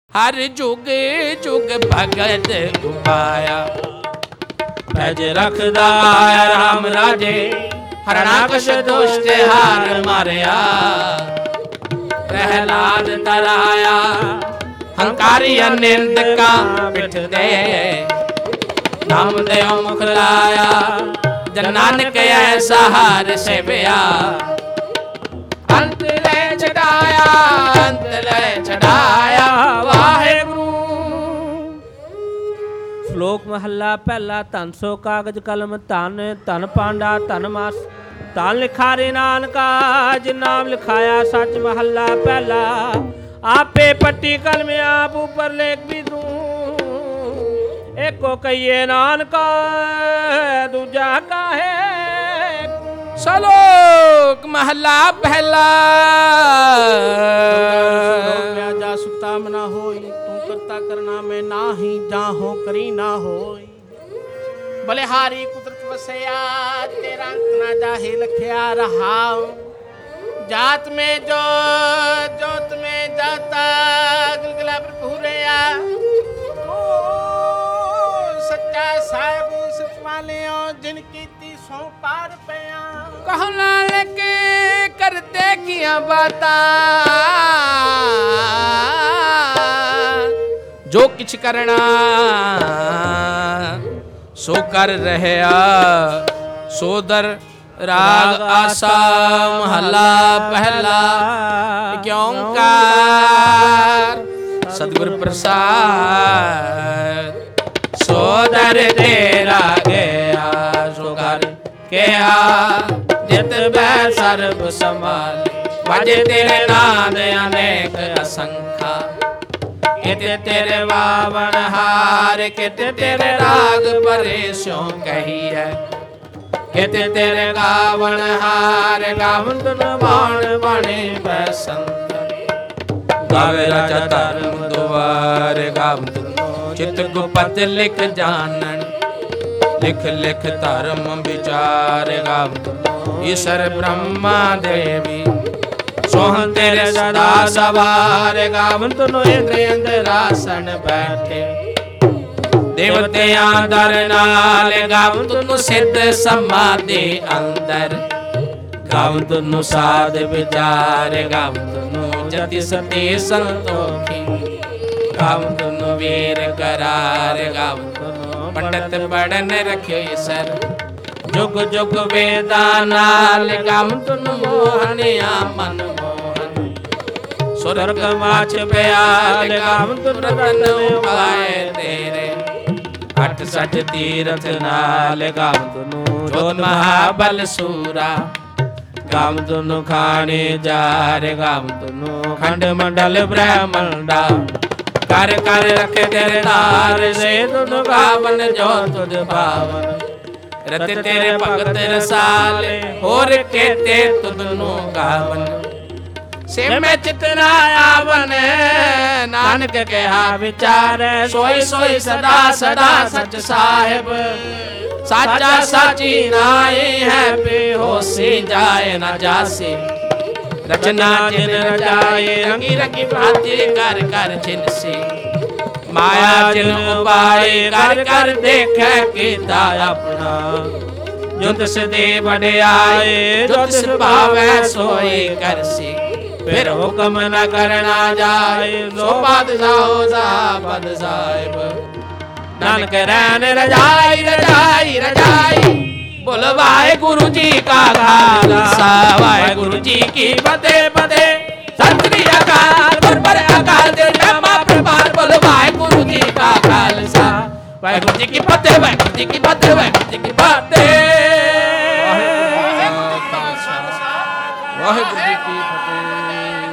हर जुग जुग भगत उपाया। पैज रखदा राम राजे, हरणाकश दुष्ट हार मारिया। प्रहलाद तराया, हंकारी अनिंद का पिठ दे। नाम देव मुख लाया, जन नानक ऐसा हार सेविया। अंत ले छड़ाया, अंत ले छड़ाया वाहेगुरु। ਸ਼ਲੋਕ ਮਹੱਲਾ ਪਹਿਲਾ। ਧਨ ਸੋ ਕਾਗਜ ਕਲਮ ਧਨ, ਧਨ ਪਾਂਡਾ ਧਨ ਮਾਸ, ਧਨ ਲਿਖਾਰੇ ਨਾਨਕਾ ਜਿਨ ਨਾਮ ਲਿਖਾਇਆ ਸੱਚ। ਮਹੱਲਾ ਪਹਿਲਾ। ਆਪੇ ਪੱਟੀ ਕਲਮ ਆਪ ਉਪਰ ਲੇਖ ਵੀ ਤੂੰ, ਏਕੋ ਕਹੀਏ ਨਾਨਕਾ ਦੂਜਾ ਕਾਹੇ। ਸ਼ਲੋਕ ਮਹੱਲਾ ਪਹਿਲਾ। जा सुता मना होई, तू करता करना में नाही, जाहो करी ना होई। बलिहारी कुदरत वसया, तेरा अंत ना जाहे लखया रहा। जात में जो जोत में जाता, गलगला पर पूरेया। ओ सच्चा साहिब सच वाले जिनकी ती सो पार पया। कहो नानक करते किया बाता, जो किछ करना सो कर रहया। सोदर राग आसा महला पहला। ओंकार सतगुर प्रसाद, सोदर तेरा गया सो कर क्या। जित बै सर्ब संभाल, वाजे तेरे नाद अनेक असंखा। कित तेरे वावन हार, कित तेरे राग परे स्यों कही है। कित तेरे गावन हार, गावन तुन बाण बने बसंत। गावे राजा धर्म दुआर, गावन तुन चित गुपत लिख जानन। लिख लिख धर्म विचार, गावन तुन ईश्वर ब्रह्मा देवी। सोहन तेरे सदा सवार, गावन तुनो इंद्र इंद्रासन बैठे। देवतियां दर नाल, गावन तुनो सिद्ध समाधि अंदर। गावन तुनो साध विचार, गावन तुनो जति सती संतोखी। गावन तुनो वीर करार, गावन तुनो पंडित पढ़न रखे सर। जुग जुग वेदा नाल, गावन तुनो मोहनिया मन मोहन। स्वर्ग माछ प्याल, गावन तुन रतन उपाय तेरे। अठ सच तीरथ नाल, गावन तुनो जोत महाबल सूरा। गावन तुनो खाने जार, गावन तुनो खंड मंडल ब्रह्मंडा। कर कर रखे तेरे तार, से तुन गावन जो तुझ पावन। रत तेरे भगत रसाले, होर केते तुदनो गावन। से मैं चितना आवन, नानक कहा विचार। सोई सोई सदा सदा सच साहिब, साचा साची नाई है। बेहोशी जाए न जासी, रचना जिन रचाए। रंगी रंगी भांति कर कर जिनसी, माया जिन उपाय कर कर देखे कीता अपना। जो तिस दे बड़े आए, जो तिस भावे सोई करसी। फिर हुक्म न करना जाए, सो बादशाह हो सा पद साहिब। नानक रैन रजाई रजाई रजाई। बोल वाहेगुरु जी का खालसा, वाहेगुरु जी की फतेह फतेह। सत श्री अकाल गुरबर अकाल दे ब्रह्मा प्रभार। बोल वाहेगुरु जी का खालसा, वाहेगुरु जी की फतेह, वाहेगुरु जी की फतेह, वाहेगुरु जी की फतेह। वाहेगुरु जी की फतेह।